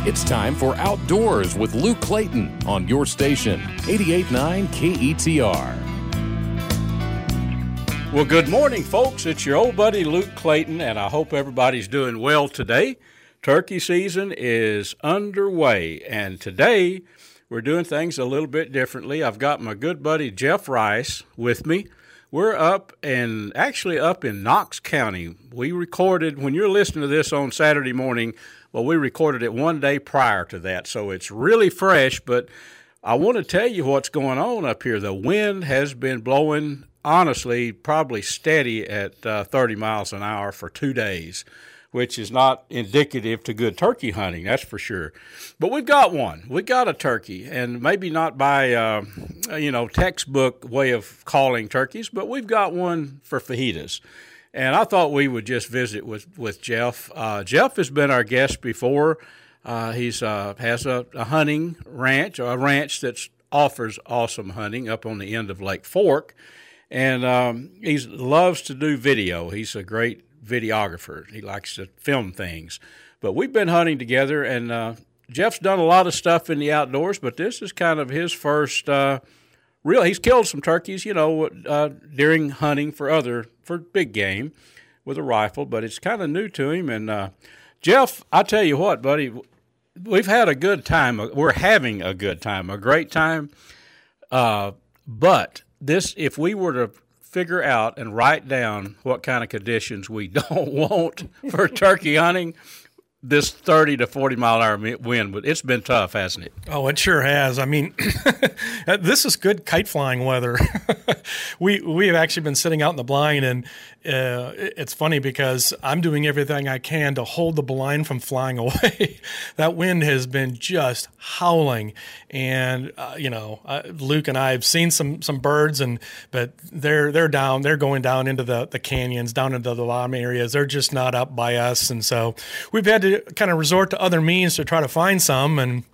It's time for Outdoors with Luke Clayton on your station, 88.9 KETR. Well, good morning, folks. It's your old buddy Luke Clayton, and I hope everybody's doing well today. Turkey season is underway, and today we're doing things a little bit differently. I've got my good buddy Jeff Rice with me. We're up in Knox County. We recorded, when you're listening to this on Saturday morning, well, we recorded it one day prior to that, so it's really fresh, but I want to tell you what's going on up here. The wind has been blowing, honestly, probably steady at 30 miles an hour for 2 days, which is not indicative to good turkey hunting, that's for sure. But we've got one. We got a turkey, and maybe not by, textbook way of calling turkeys, but we've got one for fajitas. And I thought we would just visit with Jeff. Jeff has been our guest before. He's has a hunting ranch, or a ranch that offers awesome hunting up on the end of Lake Fork. And he loves to do video. He's a great videographer. He likes to film things. But we've been hunting together, and Jeff's done a lot of stuff in the outdoors, but this is kind of his first he's killed some turkeys, during hunting for big game with a rifle, but it's kind of new to him. And Jeff, I tell you what, buddy, we've had a good time. We're having a good time, a great time. But if we were to figure out and write down what kind of conditions we don't want for turkey hunting, this 30 to 40 mile an hour wind, it's been tough, hasn't it? Oh, it sure has. I mean, this is good kite flying weather. We have actually been sitting out in the blind, and it's funny because I'm doing everything I can to hold the blind from flying away. That wind has been just howling, and Luke and I have seen some birds, but they're down. They're going down into the canyons, down into the bottom areas. They're just not up by us, and so we've had to kind of resort to other means to try to find some. And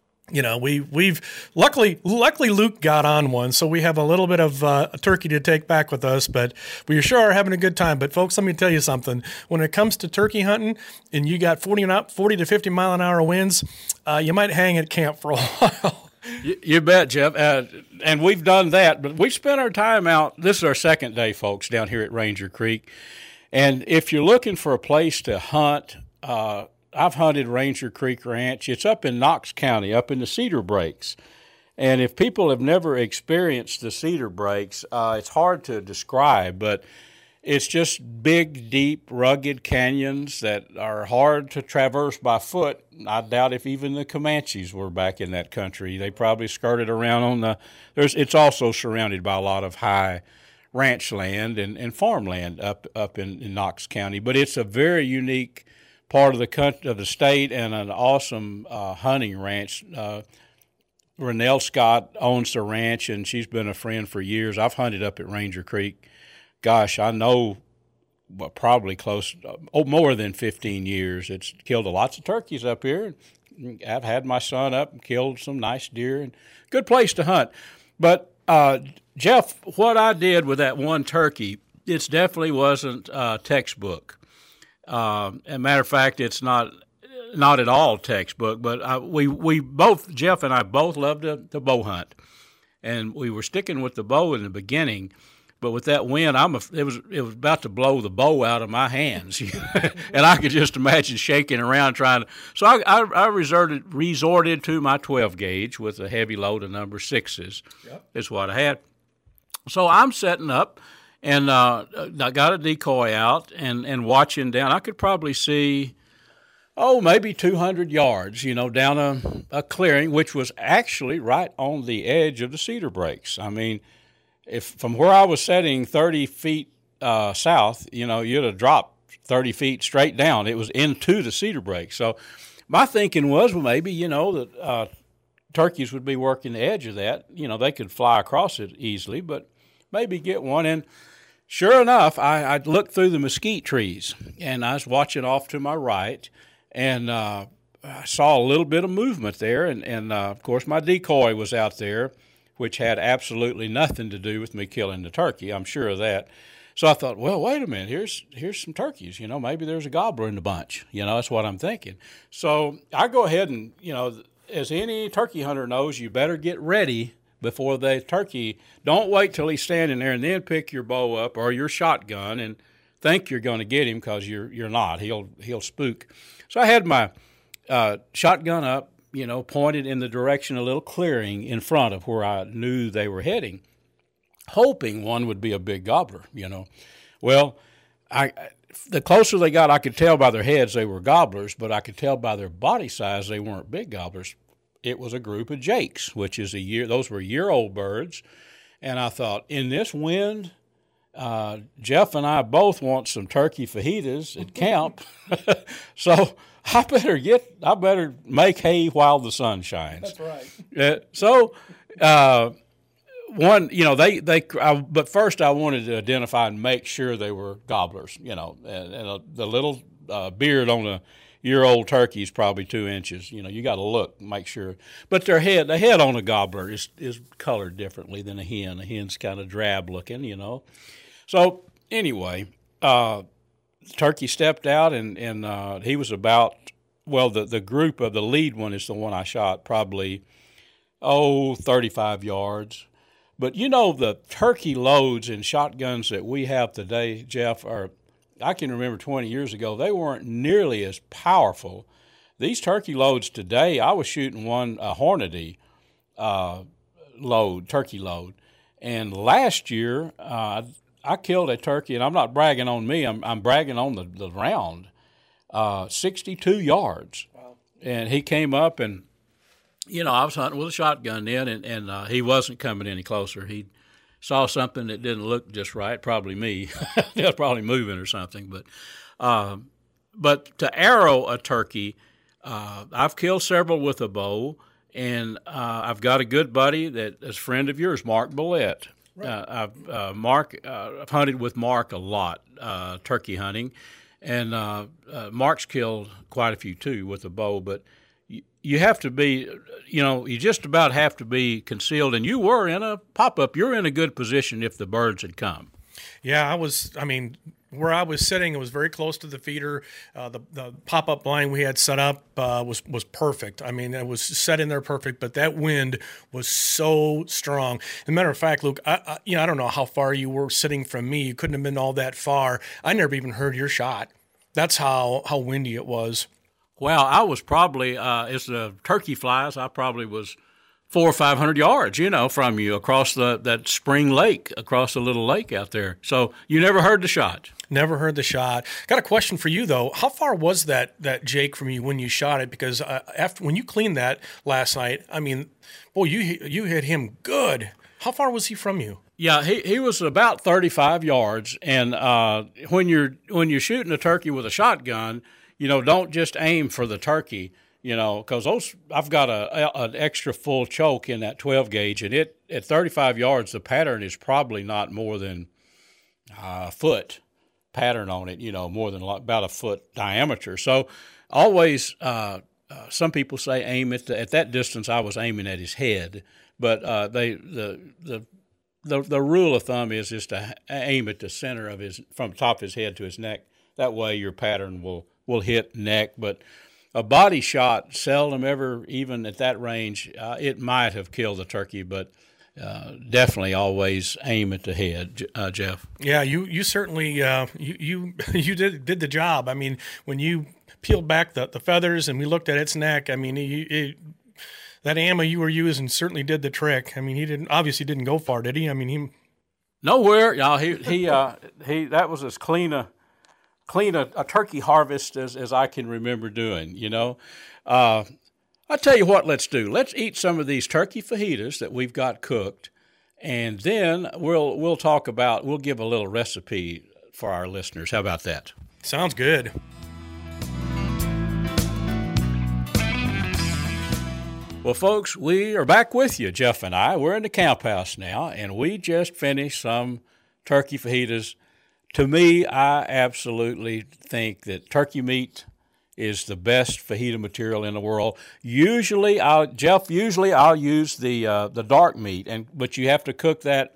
we've luckily Luke got on one, so we have a little bit of a turkey to take back with us, but we sure are having a good time. But folks, let me tell you something. When it comes to turkey hunting and you got 40 to 50 mile an hour winds, you might hang at camp for a while. You bet, Jeff. And we've done that, but we've spent our time out. This is our second day, folks, down here at Ranger Creek. And if you're looking for a place to hunt, I've hunted Ranger Creek Ranch. It's up in Knox County, up in the Cedar Breaks. And if people have never experienced the Cedar Breaks, it's hard to describe, but it's just big, deep, rugged canyons that are hard to traverse by foot. I doubt if even the Comanches were back in that country. They probably skirted around it's also surrounded by a lot of high ranch land and farmland up in Knox County. But it's a very unique part of the country, of the state, and an awesome hunting ranch. Renelle Scott owns the ranch, and she's been a friend for years. I've hunted up at Ranger Creek. Gosh, I know probably more than 15 years. It's killed lots of turkeys up here. I've had my son up and killed some nice deer, and good place to hunt. But, Jeff, what I did with that one turkey, it definitely wasn't textbook. As a matter of fact, it's not at all textbook, but we both, Jeff and I both loved the bow hunt, and we were sticking with the bow in the beginning, but with that wind, it was about to blow the bow out of my hands, and I could just imagine shaking around trying to. So I resorted to my 12 gauge with a heavy load of number 6s. Yep. Is what I had. So I'm setting up. And I got a decoy out and watching down. I could probably see, maybe 200 yards, down a clearing, which was actually right on the edge of the Cedar Breaks. I mean, if from where I was setting 30 feet south, you'd have dropped 30 feet straight down. It was into the Cedar Breaks. So my thinking was, maybe, that turkeys would be working the edge of that. They could fly across it easily, but maybe get one. And sure enough, I looked through the mesquite trees, and I was watching off to my right, and I saw a little bit of movement there, and of course my decoy was out there, which had absolutely nothing to do with me killing the turkey. I'm sure of that. So I thought, well, wait a minute, here's some turkeys. Maybe there's a gobbler in the bunch. That's what I'm thinking. So I go ahead and, as any turkey hunter knows, you better get ready before the turkey. Don't wait till he's standing there and then pick your bow up or your shotgun and think you're going to get him, because you're not. He'll spook. So I had my shotgun up, pointed in the direction, a little clearing in front of where I knew they were heading, hoping one would be a big gobbler. Well, the closer they got, I could tell by their heads they were gobblers, but I could tell by their body size they weren't big gobblers. It was a group of jakes, which is those were year-old birds. And I thought, in this wind, Jeff and I both want some turkey fajitas at camp. So I better make hay while the sun shines. That's right. But first I wanted to identify and make sure they were gobblers, and the little beard on a year-old turkey is probably 2 inches. You got to look, make sure. But the head on a gobbler is colored differently than a hen. A hen's kind of drab looking, So anyway, the turkey stepped out, and he was about, the group of the lead one is the one I shot, probably 35 yards. But the turkey loads and shotguns that we have today, Jeff, I can remember 20 years ago, they weren't nearly as powerful. These turkey loads today, I was shooting a Hornady turkey load. And last year, I killed a turkey, and I'm not bragging on me, I'm bragging on the round, 62 yards. Wow. And he came up, and I was hunting with a shotgun then, and he wasn't coming any closer. He saw something that didn't look just right, probably me. He was probably moving or something. But to arrow a turkey, I've killed several with a bow, and I've got a good buddy that is a friend of yours, Mark Bullett. Right. I've hunted with Mark a lot, turkey hunting, and Mark's killed quite a few too with a bow, but you have to be, you just about have to be concealed. And you were in a pop-up. You're in a good position if the birds had come. Yeah, where I was sitting, it was very close to the feeder. The pop-up blind we had set up was perfect. It was set in there perfect, but that wind was so strong. As a matter of fact, Luke, I don't know how far you were sitting from me. You couldn't have been all that far. I never even heard your shot. That's how windy it was. Well, I was probably, as the turkey flies, I probably was 400 or 500 yards, from you across that spring lake, across the little lake out there. So you never heard the shot? Never heard the shot. Got a question for you, though. How far was that Jake from you when you shot it? Because when you cleaned that last night, you hit him good. How far was he from you? Yeah, he was about 35 yards. And when you're shooting a turkey with a shotgun, don't just aim for the turkey, because I've got an extra full choke in that 12 gauge, and at 35 yards, the pattern is probably not more than a foot pattern on it, more than about a foot diameter. So always, some people say aim at that distance. I was aiming at his head, but the rule of thumb is to aim at the center from the top of his head to his neck. That way, your pattern will hit neck, but a body shot seldom ever, even at that range, it might have killed the turkey, but definitely always aim at the head, Jeff. Yeah, you certainly you did the job. When you peeled back the feathers and we looked at its neck, that ammo you were using certainly did the trick. He obviously didn't go far, did he? He nowhere. He that was as clean a turkey harvest as I can remember doing, I tell you what, let's do. Let's eat some of these turkey fajitas that we've got cooked, and then we'll give a little recipe for our listeners. How about that? Sounds good. Well, folks, we are back with you, Jeff and I. We're in the camp house now, and we just finished some turkey fajitas. To me, I absolutely think that turkey meat is the best fajita material in the world. Usually I'll use the dark meat, but you have to cook that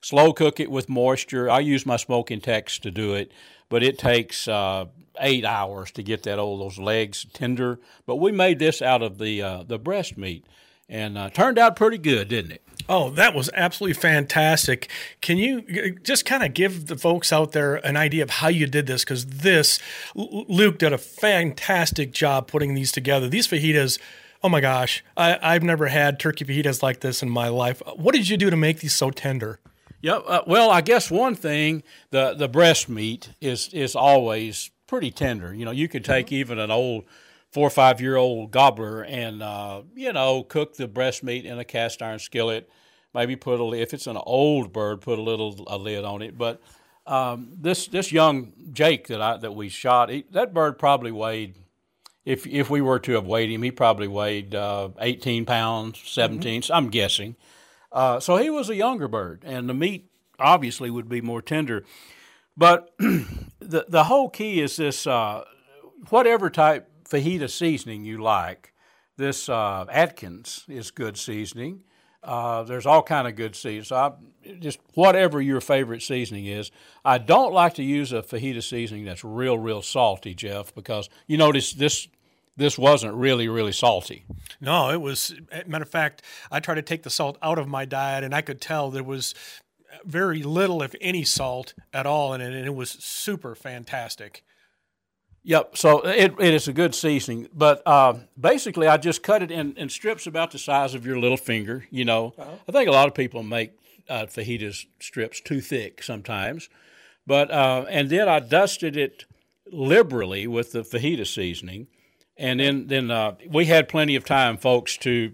slow cook it with moisture. I use my smoking Tex to do it, but it takes 8 hours to get those legs tender. But we made this out of the breast meat, and turned out pretty good, didn't it? Oh, that was absolutely fantastic. Can you just kind of give the folks out there an idea of how you did this? Because Luke did a fantastic job putting these together. These fajitas, oh my gosh, I've never had turkey fajitas like this in my life. What did you do to make these so tender? Yeah, well, I guess one thing, the breast meat is always pretty tender. You could take even an old 4 or 5 year old gobbler and cook the breast meat in a cast iron skillet. Maybe if it's an old bird, put a lid on it. But this young Jake that we shot, that bird probably weighed, if we were to have weighed him, he probably weighed 18 pounds, 17. Mm-hmm. I'm guessing. So he was a younger bird, and the meat obviously would be more tender. But the whole key is this: whatever type fajita seasoning you like, this Atkins is good seasoning. There's all kind of good seasonings. So just whatever your favorite seasoning is. I don't like to use a fajita seasoning that's real, real salty, Jeff, because you notice this wasn't really, really salty. No, it was. Matter of fact, I tried to take the salt out of my diet, and I could tell there was very little, if any, salt at all in it, and it was super fantastic. Yep, so it is a good seasoning, but basically I just cut it in strips about the size of your little finger, Uh-huh. I think a lot of people make fajitas strips too thick sometimes, but and then I dusted it liberally with the fajita seasoning, and then we had plenty of time, folks, to,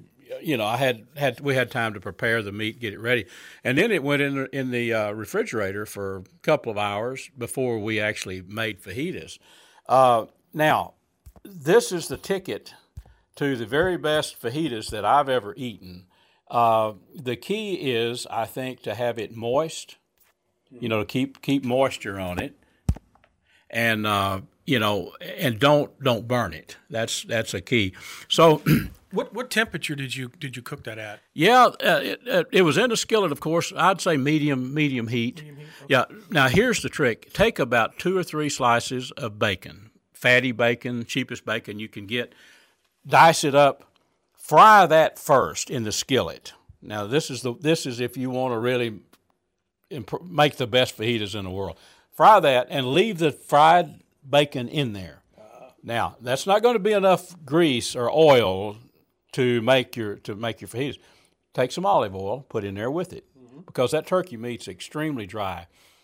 we had time to prepare the meat, get it ready, and then it went in the refrigerator for a couple of hours before we actually made fajitas. Now, this is the ticket to the very best fajitas that I've ever eaten. The key is, I think, to have it moist, to keep moisture on it, and and don't burn it. That's a key. So, what temperature did you cook that at? Yeah, it was in a skillet, of course. I'd say medium heat. Okay. Yeah. Now here's the trick: take about 2 or 3 slices of bacon, fatty bacon, cheapest bacon you can get. Dice it up. Fry that first in the skillet. Now this is if you want to really make the best fajitas in the world. Fry that and leave the fried bacon in there. Now that's not going to be enough grease or oil to make your fajitas. Take some olive oil, put in there with it, because that turkey meat's extremely dry.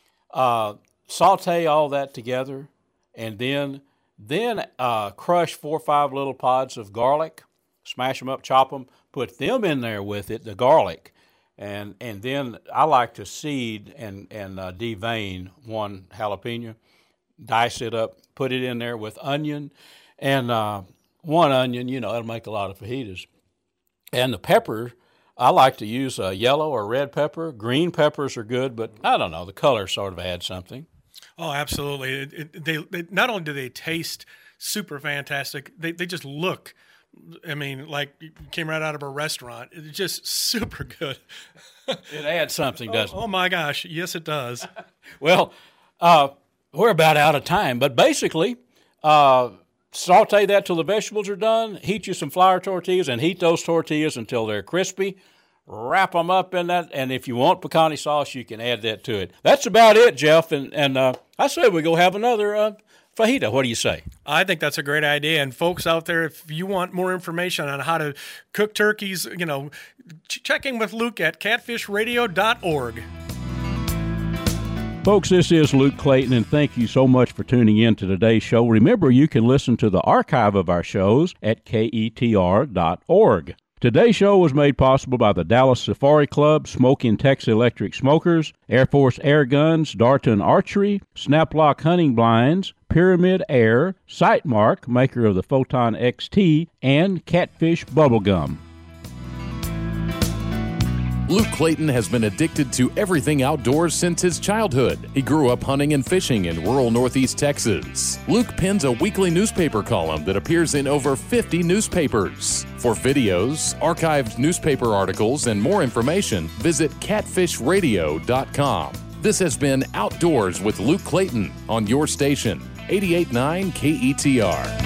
Saute all that together, and then crush 4 or 5 little pods of garlic, smash them up, chop them, put them in there with it, the garlic, and then I like to seed and devein 1 jalapeno, dice it up, put it in there with onion, and 1 onion, it'll make a lot of fajitas. And the pepper, I like to use a yellow or red pepper. Green peppers are good, but I don't know, the color sort of adds something. Oh, absolutely. They not only do they taste super fantastic, they just look, like you came right out of a restaurant. It's just super good. It adds something, doesn't it? Oh, my gosh. Yes, it does. Well, we're about out of time, but basically, saute that till the vegetables are done, heat you some flour tortillas, and heat those tortillas until they're crispy. Wrap them up in that, and if you want pecani sauce, you can add that to it. That's about it, Jeff, and I say we go have another fajita. What do you say? I think that's a great idea, and folks out there, if you want more information on how to cook turkeys, check in with Luke at catfishradio.org. Folks, this is Luke Clayton, and thank you so much for tuning in to today's show. Remember, you can listen to the archive of our shows at ketr.org. Today's show was made possible by the Dallas Safari Club, Smoking Tex Electric Smokers, Air Force Air Guns, Darton Archery, Snaplock Hunting Blinds, Pyramid Air, Sightmark, maker of the Photon XT, and Catfish Bubblegum. Luke Clayton has been addicted to everything outdoors since his childhood. He grew up hunting and fishing in rural Northeast Texas. Luke pens a weekly newspaper column that appears in over 50 newspapers. For videos, archived newspaper articles, and more information, visit catfishradio.com. This has been Outdoors with Luke Clayton on your station, 88.9 KETR.